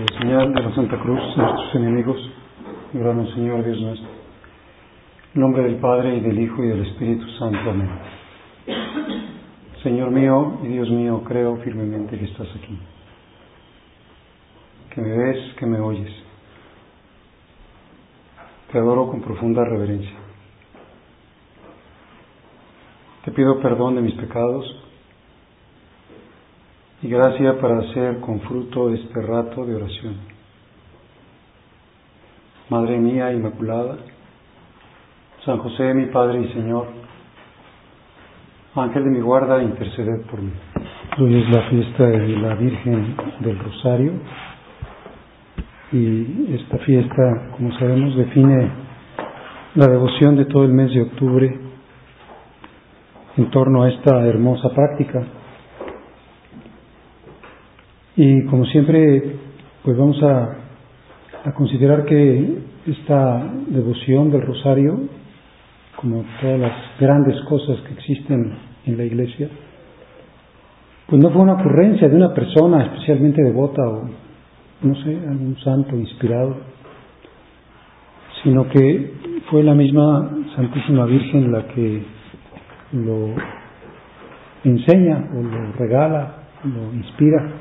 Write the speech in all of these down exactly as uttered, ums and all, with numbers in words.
Y señal de la Santa Cruz, nuestros enemigos, líbranos, Señor Dios nuestro. En nombre del Padre, y del Hijo, y del Espíritu Santo. Amén. Señor mío y Dios mío, creo firmemente que estás aquí, que me ves, que me oyes. Te adoro con profunda reverencia. Te pido perdón de mis pecados y gracia para hacer con fruto este rato de oración. Madre mía Inmaculada, San José, mi Padre y Señor, Ángel de mi guarda, interceded por mí. Hoy es la fiesta de la Virgen del Rosario y esta fiesta, como sabemos, define la devoción de todo el mes de octubre en torno a esta hermosa práctica. Y como siempre, pues vamos a, a considerar que esta devoción del Rosario, como todas las grandes cosas que existen en la Iglesia, pues no fue una ocurrencia de una persona especialmente devota o, no sé, algún santo inspirado, sino que fue la misma Santísima Virgen la que lo enseña o lo regala, lo inspira.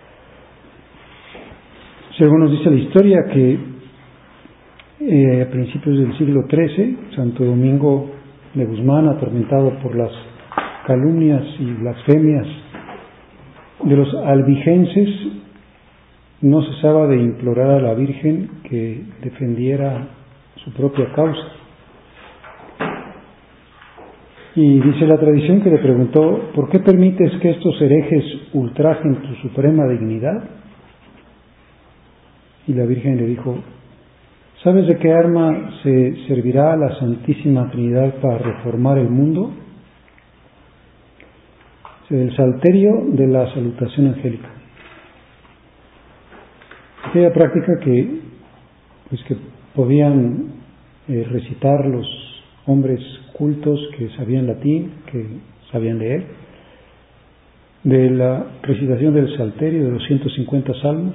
Según nos dice la historia que eh, a principios del siglo trece, Santo Domingo de Guzmán, atormentado por las calumnias y blasfemias de los albigenses, no cesaba de implorar a la Virgen que defendiera su propia causa. Y dice la tradición que le preguntó: ¿por qué permites que estos herejes ultrajen tu suprema dignidad? Y la Virgen le dijo: ¿sabes de qué arma se servirá a la Santísima Trinidad para reformar el mundo? El salterio de la salutación angélica. Aquella práctica que, pues que podían eh, recitar los hombres cultos que sabían latín, que sabían leer, de la recitación del salterio de los ciento cincuenta salmos.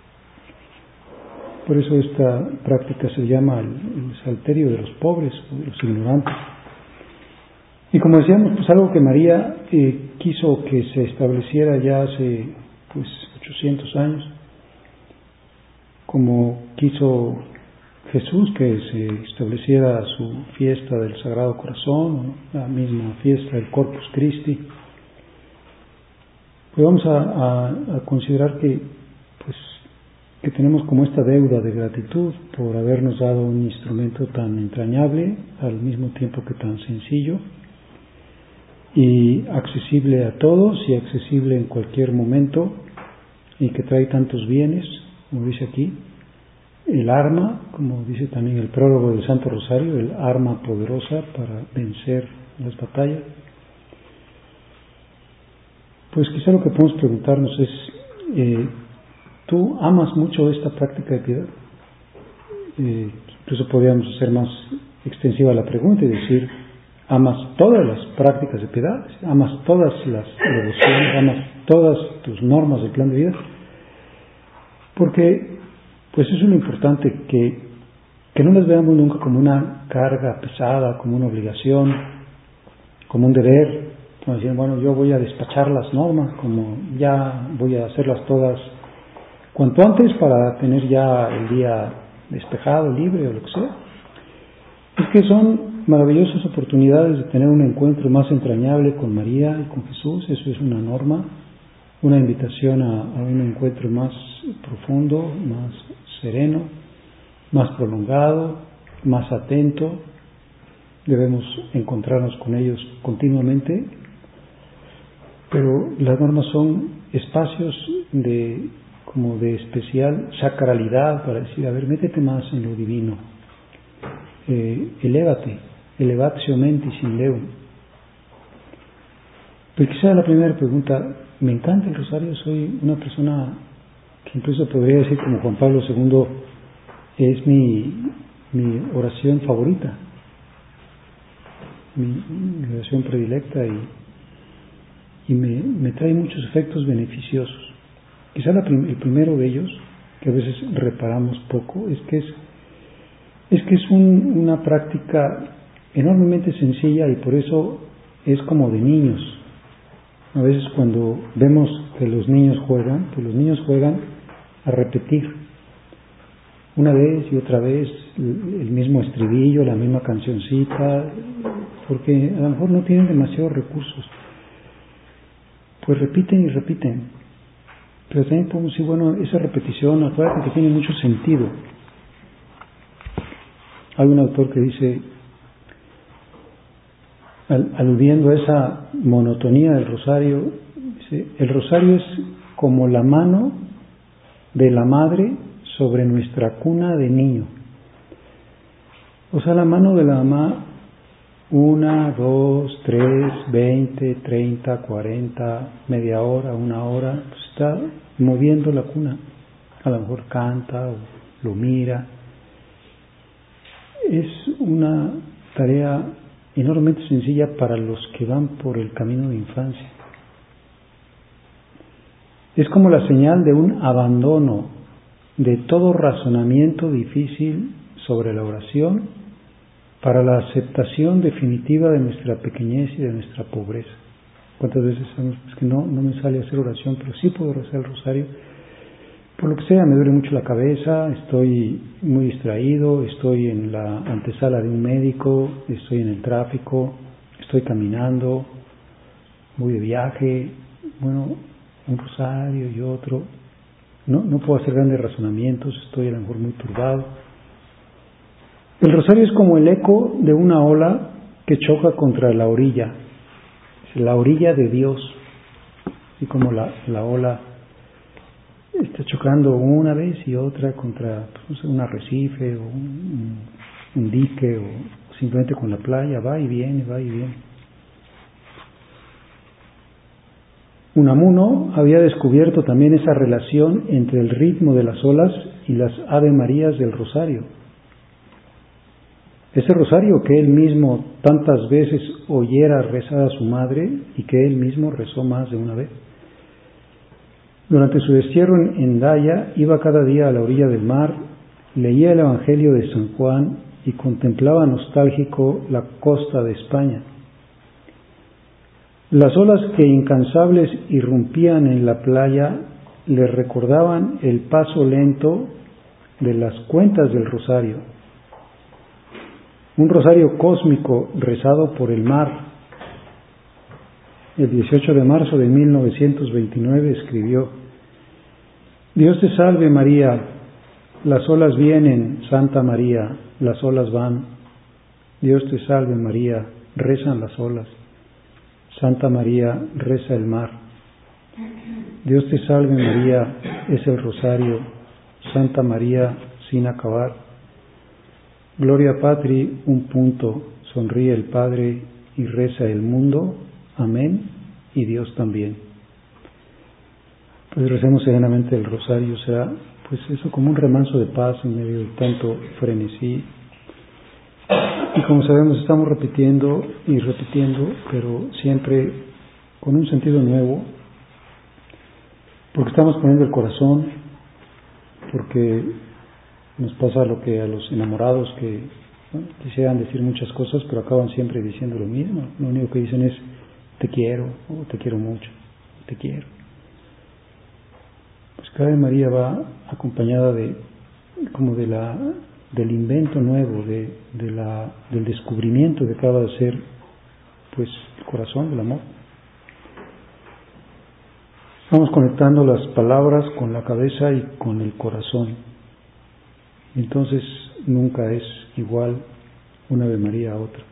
Por eso esta práctica se llama el, el salterio de los pobres o de los ignorantes. Y como decíamos, pues algo que María eh, quiso que se estableciera ya hace pues ochocientos años, como quiso Jesús que se estableciera su fiesta del Sagrado Corazón, ¿no? La misma fiesta del Corpus Christi. Pues vamos a, a, a considerar que pues que tenemos como esta deuda de gratitud por habernos dado un instrumento tan entrañable, al mismo tiempo que tan sencillo y accesible a todos y accesible en cualquier momento, y que trae tantos bienes, como dice aquí, el arma, como dice también el prólogo del Santo Rosario, el arma poderosa para vencer las batallas. Pues quizá lo que podemos preguntarnos es, eh, ¿tú amas mucho esta práctica de piedad? Eh, incluso podríamos hacer más extensiva la pregunta y decir: ¿amas todas las prácticas de piedad? ¿Amas todas las devociones? ¿Amas todas tus normas del plan de vida? Porque pues eso es lo importante, que, que no las veamos nunca como una carga pesada, como una obligación, como un deber, como decir, bueno, yo voy a despachar las normas, como ya voy a hacerlas todas cuanto antes para tener ya el día despejado, libre o lo que sea. Es que son maravillosas oportunidades de tener un encuentro más entrañable con María y con Jesús. Eso es una norma, una invitación a, a un encuentro más profundo, más sereno, más prolongado, más atento. Debemos encontrarnos con ellos continuamente, pero las normas son espacios de como de especial sacralidad para decir: a ver, métete más en lo divino, eh, elévate, elevatio mentis in Deum. Pero quizá la primera pregunta: me encanta el rosario, soy una persona que incluso podría decir como Juan Pablo segundo, es mi, mi oración favorita, mi, mi oración predilecta, y, y me, me trae muchos efectos beneficiosos. Quizá la prim- el primero de ellos que a veces reparamos poco, es que es, es, que es un, una práctica enormemente sencilla y por eso es como de niños. A veces cuando vemos que los niños juegan, que los niños juegan a repetir una vez y otra vez el mismo estribillo, la misma cancioncita, porque a lo mejor no tienen demasiados recursos, pues repiten y repiten. Pero también podemos decir, bueno, esa repetición, acuérdate que tiene mucho sentido. Hay un autor que dice, al, aludiendo a esa monotonía del rosario, dice, el rosario es como la mano de la madre sobre nuestra cuna de niño. O sea, la mano de la mamá, una, dos, tres, veinte, treinta, cuarenta, media hora, una hora, pues está moviendo la cuna. A lo mejor canta o lo mira. Es una tarea enormemente sencilla para los que van por el camino de infancia. Es como la señal de un abandono de todo razonamiento difícil sobre la oración para la aceptación definitiva de nuestra pequeñez y de nuestra pobreza. ¿Cuántas veces sabemos es que no, no me sale a hacer oración, pero sí puedo rezar el rosario? Por lo que sea, me duele mucho la cabeza, estoy muy distraído, estoy en la antesala de un médico, estoy en el tráfico, estoy caminando, voy de viaje, bueno, un rosario y otro. No, no puedo hacer grandes razonamientos, estoy a lo mejor muy turbado. El rosario es como el eco de una ola que choca contra la orilla, es la orilla de Dios, y como la, la ola está chocando una vez y otra contra pues, un arrecife o un, un dique o simplemente con la playa, va y viene, va y viene. Unamuno había descubierto también esa relación entre el ritmo de las olas y las Ave Marías del rosario. Ese rosario que él mismo tantas veces oyera rezar a su madre y que él mismo rezó más de una vez. Durante su destierro en Hendaya iba cada día a la orilla del mar, leía el Evangelio de San Juan y contemplaba nostálgico la costa de España. Las olas que incansables irrumpían en la playa le recordaban el paso lento de las cuentas del rosario. Un rosario cósmico rezado por el mar. El dieciocho de marzo de mil novecientos veintinueve escribió: Dios te salve María, las olas vienen, Santa María, las olas van. Dios te salve María, rezan las olas. Santa María, reza el mar. Dios te salve María, es el rosario. Santa María, sin acabar. Gloria Patri, un punto, sonríe el Padre y reza el mundo. Amén, y Dios también. Pues recemos serenamente el rosario, será pues eso como un remanso de paz en medio de tanto frenesí. Y como sabemos estamos repitiendo y repitiendo, pero siempre con un sentido nuevo, porque estamos poniendo el corazón, porque nos pasa lo que a los enamorados que bueno, quisieran decir muchas cosas, pero acaban siempre diciendo lo mismo. Lo único que dicen es te quiero, o te quiero mucho, te quiero. Pues cada Ave María va acompañada de como de la del invento nuevo, de, de la, del descubrimiento que acaba de ser pues el corazón del amor. Estamos conectando las palabras con la cabeza y con el corazón. Entonces nunca es igual una Ave María a otra.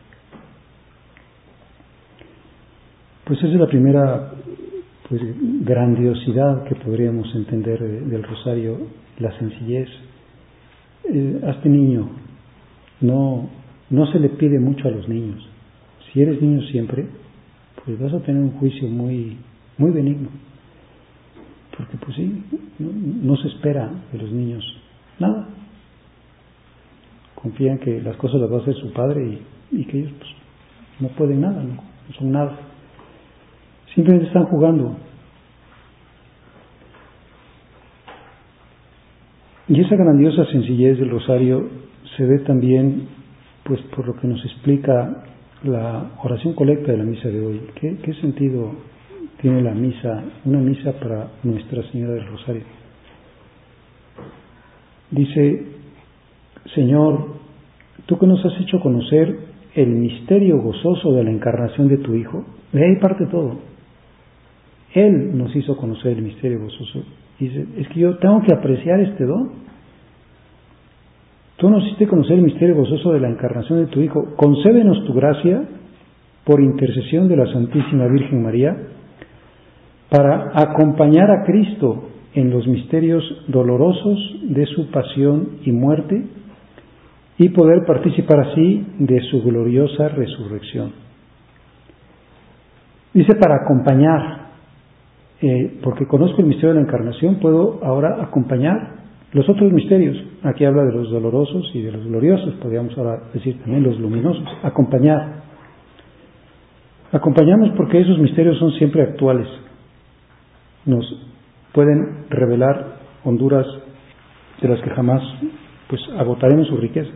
Pues esa es la primera pues, grandiosidad que podríamos entender de, del rosario, la sencillez. Eh, a este niño no, no se le pide mucho a los niños. Si eres niño siempre, pues vas a tener un juicio muy, muy benigno. Porque pues sí, no, no se espera de los niños nada. Confían que las cosas las va a hacer su padre y, y que ellos pues, no pueden nada, no, no son nada. Simplemente están jugando. Y esa grandiosa sencillez del rosario se ve también, pues, por lo que nos explica la oración colecta de la misa de hoy. ¿Qué, qué sentido tiene la misa, una misa para Nuestra Señora del Rosario? Dice: Señor, tú que nos has hecho conocer el misterio gozoso de la encarnación de tu Hijo, de ahí parte todo. Él nos hizo conocer el misterio gozoso. Dice: es que yo tengo que apreciar este don. Tú nos hiciste conocer el misterio gozoso de la encarnación de tu Hijo. Concédenos tu gracia por intercesión de la Santísima Virgen María para acompañar a Cristo en los misterios dolorosos de su pasión y muerte y poder participar así de su gloriosa resurrección. Dice para acompañar, eh, porque conozco el misterio de la encarnación, puedo ahora acompañar los otros misterios. Aquí habla de los dolorosos y de los gloriosos, podríamos ahora decir también los luminosos. Acompañar. Acompañamos porque esos misterios son siempre actuales. Nos pueden revelar honduras de las que jamás pues agotaremos su riqueza.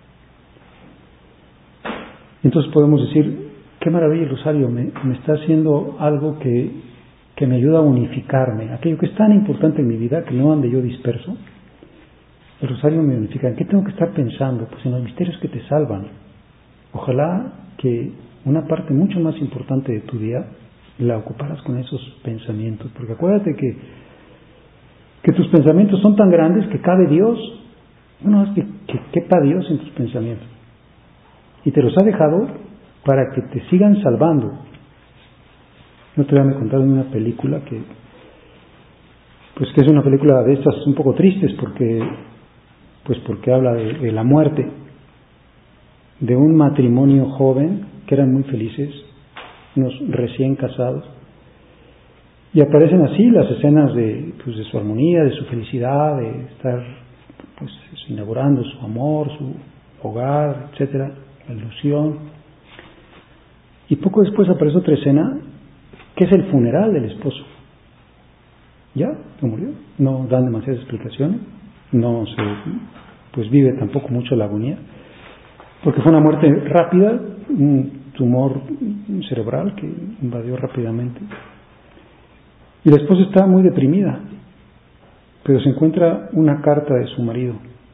Entonces podemos decir: qué maravilla el rosario, me, me está haciendo algo que, que me ayuda a unificarme, aquello que es tan importante en mi vida, que no ande yo disperso. El rosario me unifica. ¿En qué tengo que estar pensando? Pues en los misterios que te salvan. Ojalá que una parte mucho más importante de tu día la ocuparas con esos pensamientos, porque acuérdate que, que tus pensamientos son tan grandes que cabe Dios. Bueno, es que, que quepa Dios en tus pensamientos. Y te los ha dejado para que te sigan salvando. El otro día me contaron una película que, pues que es una película de estas un poco tristes, porque, pues porque habla de, de la muerte, de un matrimonio joven que eran muy felices, unos recién casados, y aparecen así las escenas de, pues de su armonía, de su felicidad, de estar pues inaugurando su amor, su hogar, etcétera, la ilusión. Y poco después aparece otra escena que es el funeral del esposo. Ya, no murió, no dan demasiadas explicaciones, no se pues vive tampoco mucho la agonía, porque fue una muerte rápida, un tumor cerebral que invadió rápidamente. Y la esposa está muy deprimida, pero se encuentra una carta de su marido.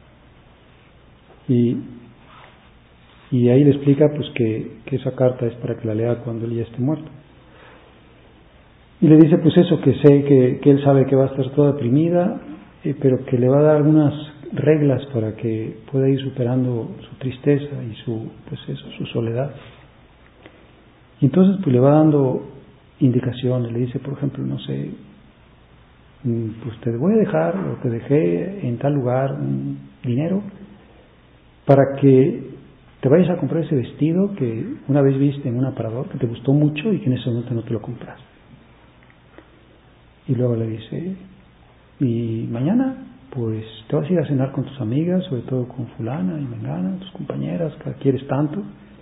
Y, y ahí le explica pues que, que esa carta es para que la lea cuando él ya esté muerto. Y le dice pues eso, que sé que, que él sabe que va a estar toda deprimida, eh, pero que le va a dar algunas reglas para que pueda ir superando su tristeza y su, pues eso, su soledad. Y entonces pues le va dando indicaciones, le dice, por ejemplo, no sé, pues te voy a dejar o te dejé en tal lugar un dinero para que te vayas a comprar ese vestido que una vez viste en un aparador que te gustó mucho y que en ese momento no te lo compraste. Y luego le dice, y mañana pues te vas a ir a cenar con tus amigas, sobre todo con fulana y mengana, tus compañeras que quieres tanto.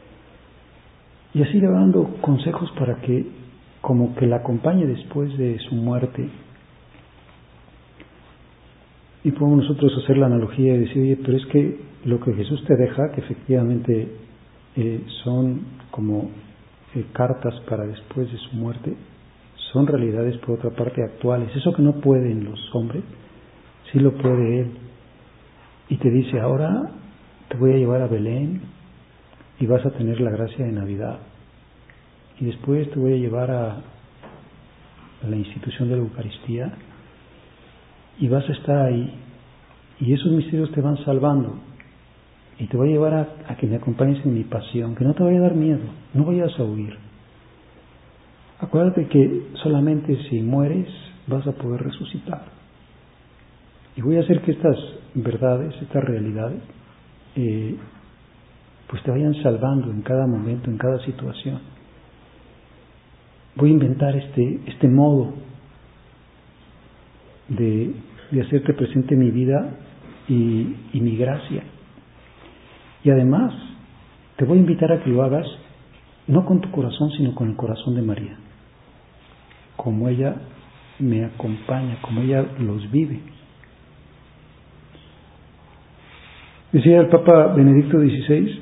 Y así le va dando consejos para que como que la acompañe después de su muerte. Y podemos nosotros hacer la analogía y decir, oye, pero es que lo que Jesús te deja, que efectivamente eh, son como eh, cartas para después de su muerte, son realidades por otra parte actuales. Eso que no pueden los hombres, sí lo puede Él. Y te dice, ahora te voy a llevar a Belén y vas a tener la gracia de Navidad. Y después te voy a llevar a, a la institución de la Eucaristía y vas a estar ahí. Y esos misterios te van salvando. Y te voy a llevar a, a que me acompañes en mi pasión, que no te vaya a dar miedo, no vayas a huir. Acuérdate que solamente si mueres vas a poder resucitar. Y voy a hacer que estas verdades, estas realidades, eh, pues te vayan salvando en cada momento, en cada situación. Voy a inventar este, este modo de, de hacerte presente mi vida y, y mi gracia. Y además, te voy a invitar a que lo hagas no con tu corazón, sino con el corazón de María. Como ella me acompaña, como ella los vive. Decía el Papa Benedicto dieciséis,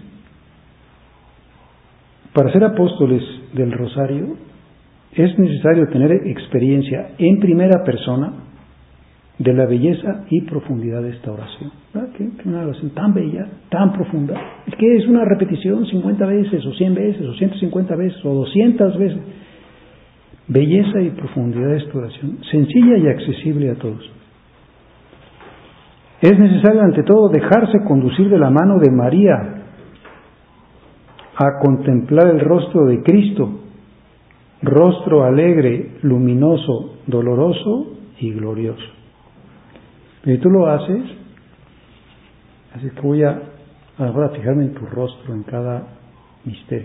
para ser apóstoles del Rosario es necesario tener experiencia en primera persona de la belleza y profundidad de esta oración. ¿Verdad? Que, que una oración tan bella, tan profunda, es que es una repetición cincuenta veces, o cien veces, o ciento cincuenta veces, o doscientas veces. Belleza y profundidad de esta oración, sencilla y accesible a todos. Es necesario ante todo dejarse conducir de la mano de María a contemplar el rostro de Cristo, rostro alegre, luminoso, doloroso y glorioso. Y tú lo haces, así que voy a ahora a fijarme en tu rostro, en cada misterio.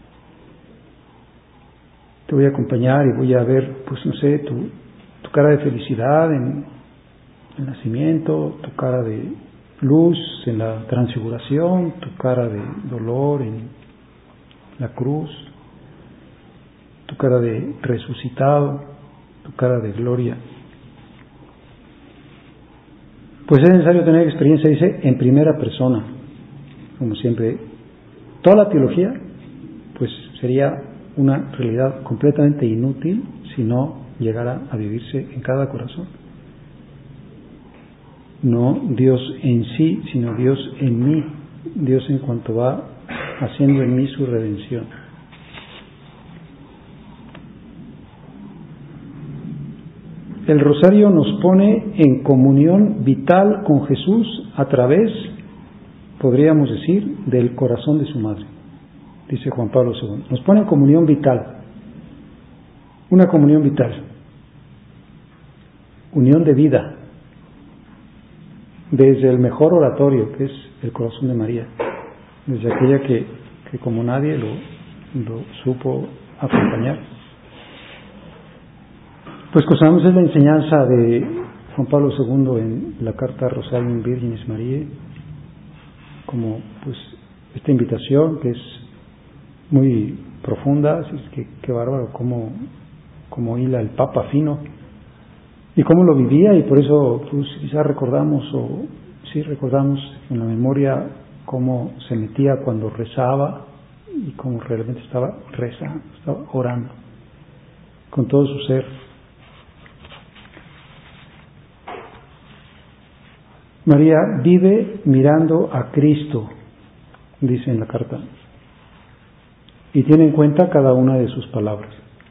Te voy a acompañar y voy a ver, pues no sé, tu, tu cara de felicidad en el nacimiento, tu cara de luz en la transfiguración, tu cara de dolor en la cruz, tu cara de resucitado, tu cara de gloria. Pues es necesario tener experiencia, dice, en primera persona, como siempre. Toda la teología, pues sería una realidad completamente inútil si no llegara a vivirse en cada corazón. No Dios en sí, sino Dios en mí, Dios en cuanto va haciendo en mí su redención. El rosario nos pone en comunión vital con Jesús a través, podríamos decir, del corazón de su madre, dice Juan Pablo segundo. Nos pone en comunión vital, una comunión vital, unión de vida, desde el mejor oratorio, que es el corazón de María, desde aquella que, que como nadie lo, lo supo acompañar. Pues como sabemos es la enseñanza de Juan Pablo segundo en la carta Rosarium Virginis Mariae, como pues esta invitación que es muy profunda, así es que qué bárbaro cómo, cómo hila el Papa fino y cómo lo vivía, y por eso pues quizás recordamos o sí recordamos en la memoria cómo se metía cuando rezaba y cómo realmente estaba rezando, estaba orando con todo su ser. María vive mirando a Cristo, dice en la carta, y tiene en cuenta cada una de sus palabras.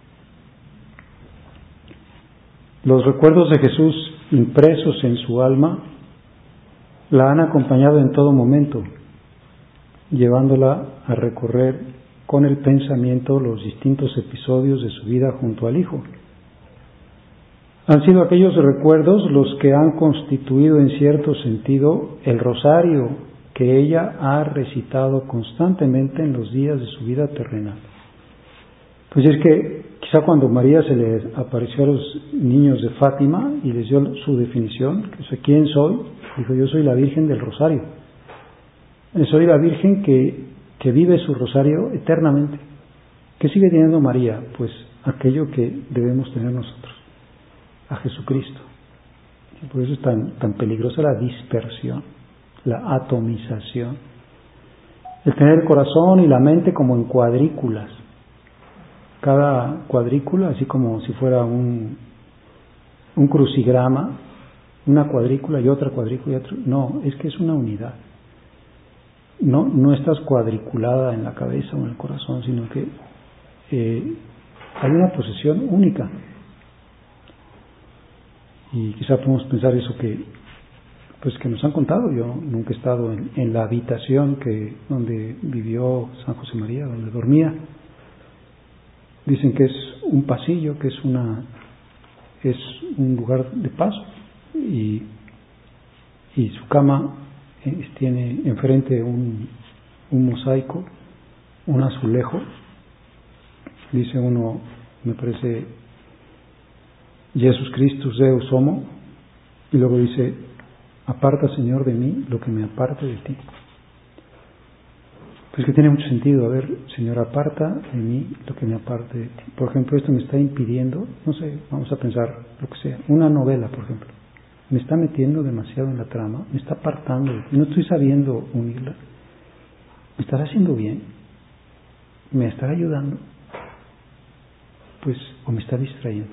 Los recuerdos de Jesús impresos en su alma la han acompañado en todo momento, llevándola a recorrer con el pensamiento los distintos episodios de su vida junto al Hijo. Han sido aquellos recuerdos los que han constituido en cierto sentido el rosario que ella ha recitado constantemente en los días de su vida terrenal. Pues es que quizá cuando María se le apareció a los niños de Fátima y les dio su definición, que sé quién soy, dijo: yo soy la Virgen del Rosario. Soy la Virgen que, que vive su rosario eternamente. ¿Qué sigue teniendo María? Pues aquello que debemos tener nosotros, a Jesucristo. Y por eso es tan, tan peligrosa la dispersión, la atomización, el tener el corazón y la mente como en cuadrículas, cada cuadrícula así como si fuera un, un crucigrama, una cuadrícula y otra cuadrícula y otra. No, es que es una unidad. No, no estás cuadriculada en la cabeza o en el corazón, sino que eh, hay una posesión única. Y quizá podemos pensar eso que pues que nos han contado. Yo nunca he estado en, en la habitación que donde vivió San José María, donde dormía. Dicen que es un pasillo, que es una es un lugar de paso, y, y su cama eh, tiene enfrente un, un mosaico, un azulejo. Dice uno, me parece, Jesus Christus Deus homo, y luego dice: aparta, Señor, de mí lo que me aparte de ti. Pues que tiene mucho sentido. A ver, Señor, aparta de mí lo que me aparte de ti. Por ejemplo, esto me está impidiendo, no sé, vamos a pensar lo que sea, una novela, por ejemplo, me está metiendo demasiado en la trama, me está apartando, no estoy sabiendo unirla. ¿Me estará haciendo bien? ¿Me estará ayudando? Pues, o me está distrayendo.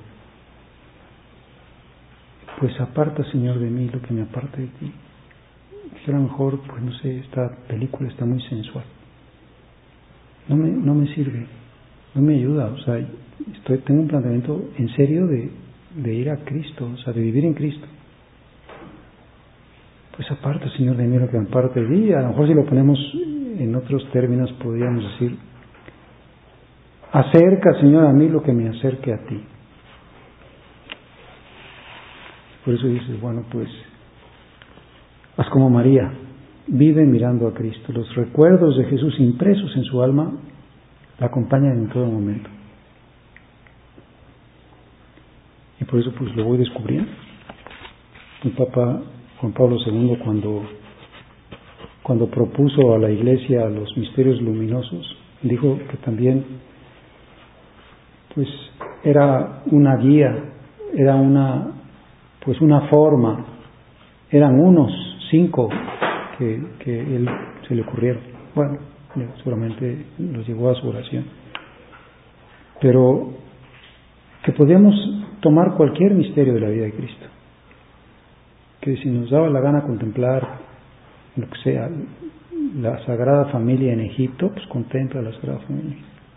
Pues aparta, Señor, de mí lo que me aparte de ti. Que a lo mejor, pues no sé, esta película está muy sensual. No me, no me sirve, no me ayuda. O sea, estoy, tengo un planteamiento en serio de, de ir a Cristo, o sea, de vivir en Cristo. Pues aparta, Señor, de mí lo que me aparte de ti. A lo mejor si lo ponemos en otros términos podríamos decir, acerca, Señor, a mí lo que me acerque a ti. Por eso dices, bueno, pues haz como María, vive mirando a Cristo. Los recuerdos de Jesús impresos en su alma la acompañan en todo momento. Y por eso pues lo voy descubriendo. El Papa Juan Pablo segundo, cuando, cuando propuso a la Iglesia los misterios luminosos, dijo que también pues era una guía, era una pues una forma, eran unos cinco que, que él se le ocurrieron. Bueno, seguramente los llevó a su oración. Pero que podíamos tomar cualquier misterio de la vida de Cristo. Que si nos daba la gana contemplar lo que sea, la Sagrada Familia en Egipto, pues contempla la Sagrada Familia.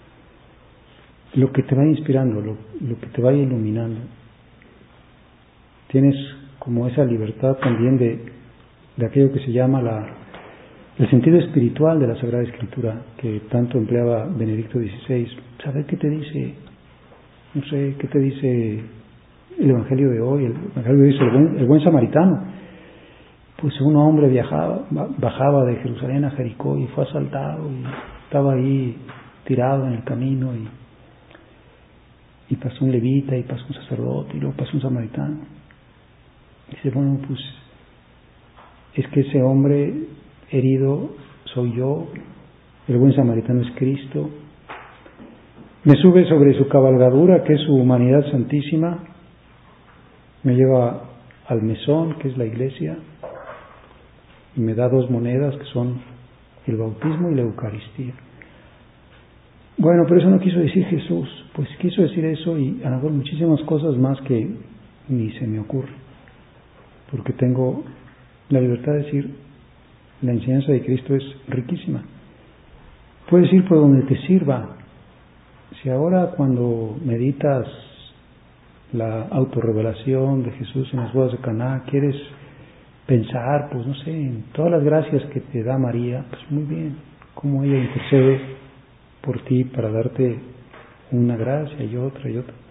Lo que te va inspirando, lo, lo que te vaya iluminando. Tienes como esa libertad también de, de aquello que se llama la, el sentido espiritual de la Sagrada Escritura, que tanto empleaba Benedicto dieciséis. ¿Saber qué te dice? No sé, ¿qué te dice el Evangelio de hoy? El Evangelio dice el buen, el buen samaritano. Pues un hombre viajaba, bajaba de Jerusalén a Jericó y fue asaltado y estaba ahí tirado en el camino y, y pasó un levita y pasó un sacerdote y luego pasó un samaritano. Dice, bueno, pues es que ese hombre herido soy yo, el buen samaritano es Cristo. Me sube sobre su cabalgadura, que es su humanidad santísima, me lleva al mesón, que es la iglesia, y me da dos monedas, que son el bautismo y la Eucaristía. Bueno, pero eso no quiso decir Jesús, pues quiso decir eso y a lo mejor muchísimas cosas más que ni se me ocurre, porque tengo la libertad de decir, la enseñanza de Cristo es riquísima. Puedes ir por donde te sirva. Si ahora cuando meditas la autorrevelación de Jesús en las bodas de Caná, quieres pensar, pues no sé, en todas las gracias que te da María, pues muy bien, cómo ella intercede por ti para darte una gracia y otra y otra.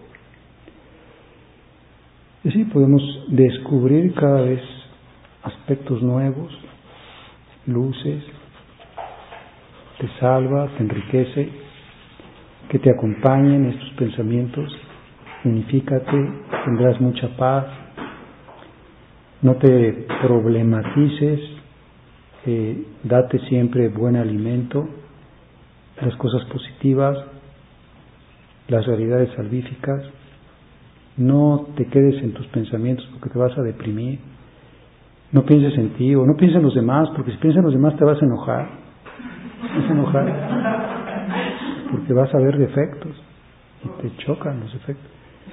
Y así podemos descubrir cada vez aspectos nuevos, luces, te salva, te enriquece, que te acompañen estos pensamientos, unifícate, tendrás mucha paz, no te problematices, eh, date siempre buen alimento, las cosas positivas, las realidades salvíficas, no te quedes en tus pensamientos porque te vas a deprimir, no pienses en ti o no pienses en los demás, porque si piensas en los demás te vas a enojar, te vas a enojar porque vas a ver defectos y te chocan los defectos.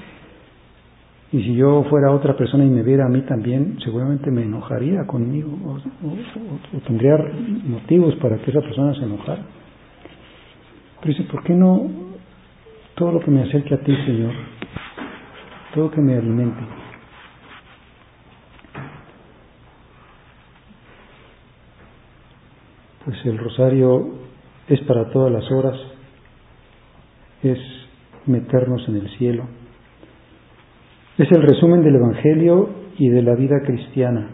Y si yo fuera otra persona y me viera a mí también, seguramente me enojaría conmigo o, o, o, o tendría motivos para que esa persona se enojara. Pero dice, ¿por qué no todo lo que me acerque a ti, Señor? Todo lo que me alimente. Pues el rosario es para todas las horas, es meternos en el cielo. Es el resumen del Evangelio y de la vida cristiana.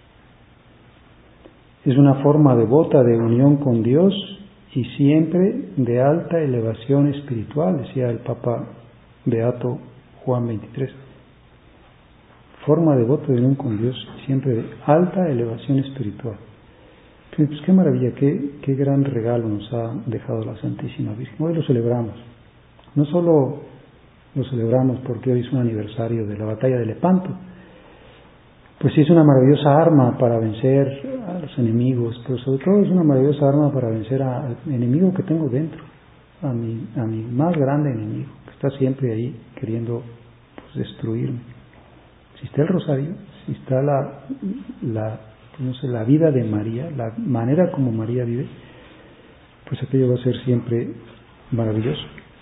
Es una forma devota de unión con Dios y siempre de alta elevación espiritual, decía el Papa Beato Juan veintitrés. Forma devota de unión con Dios, siempre de alta elevación espiritual. Pues qué maravilla, qué, qué gran regalo nos ha dejado la Santísima Virgen. Hoy lo celebramos. No solo lo celebramos porque hoy es un aniversario de la batalla de Lepanto, pues sí es una maravillosa arma para vencer a los enemigos, pero sobre todo es una maravillosa arma para vencer al enemigo que tengo dentro, a mi, a mi más grande enemigo, que está siempre ahí queriendo pues, destruirme. Si está el rosario, si está la, la, no sé, la vida de María, la manera como María vive, pues aquello va a ser siempre maravilloso.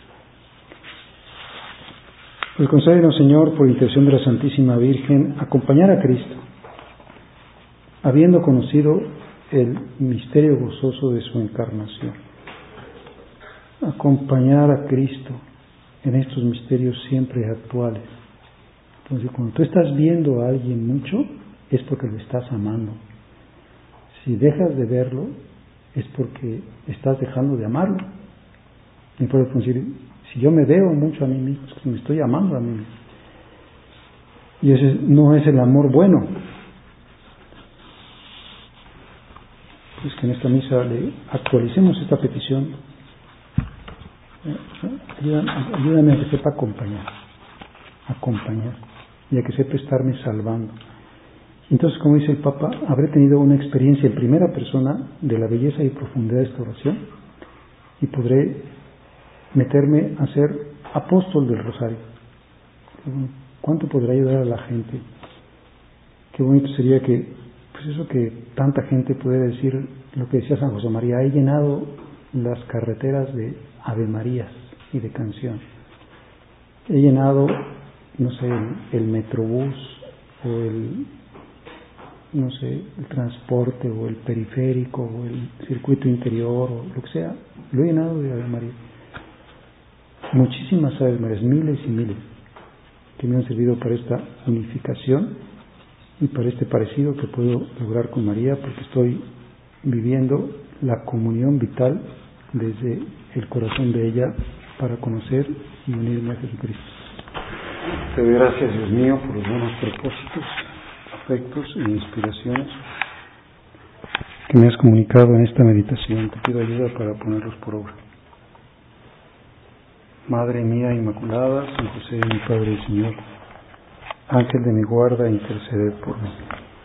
Pues concédenos, Señor, por intercesión de la Santísima Virgen, acompañar a Cristo, habiendo conocido el misterio gozoso de su encarnación. Acompañar a Cristo en estos misterios siempre actuales. Entonces, cuando tú estás viendo a alguien mucho, es porque lo estás amando. Si dejas de verlo, es porque estás dejando de amarlo. Y puedes decir, si yo me veo mucho a mí mismo, es que me estoy amando a mí mismo. Y ese no es el amor bueno. Pues que en esta misa le actualicemos esta petición. Ayúdame, ayúdame a que sepa acompañar, acompañar, y a que sepa estarme salvando. Entonces, como dice el Papa, habré tenido una experiencia en primera persona de la belleza y profundidad de esta oración y podré meterme a ser apóstol del rosario. ¿Cuánto podrá ayudar a la gente? Qué bonito sería que, pues eso que tanta gente pudiera decir, lo que decía San José María, he llenado las carreteras de Ave Marías y de canción. He llenado, no sé, el, el metrobús o el, no sé, el transporte o el periférico o el circuito interior o lo que sea, lo he llenado de Ave María. Muchísimas Ave Marías, miles y miles, que me han servido para esta unificación y para este parecido que puedo lograr con María, porque estoy viviendo la comunión vital desde el corazón de ella para conocer y unirme a Jesucristo. Te doy gracias, Dios mío, por los buenos propósitos, afectos e inspiraciones que me has comunicado en esta meditación. Te pido ayuda para ponerlos por obra. Madre mía Inmaculada, San José, mi Padre y Señor, Ángel de mi guarda, interceded por mí.